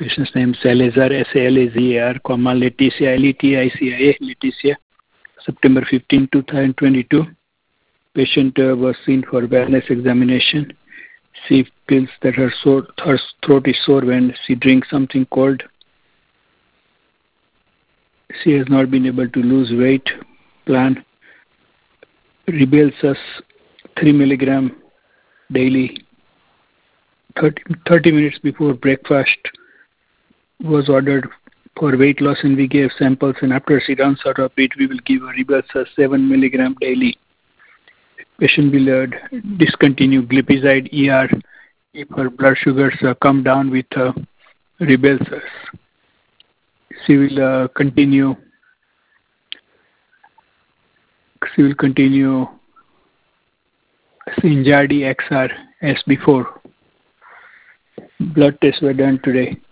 Patient's name Salazar, Salazar, Leticia, Leticia, Leticia, September 15, 2022. Patient was seen for wellness examination. She feels that her throat is sore when she drinks something cold. She has not been able to lose weight. Plan Rybelsus 3 milligram daily. 30 minutes before breakfast was ordered for weight loss, and we gave samples, and after she runs out of it, we will give her Rybelsus 7 milligram daily. Patient will discontinue glipizide ER if her blood sugars come down with Rybelsus. She will continue Synjardy XR as before. Blood tests were done today.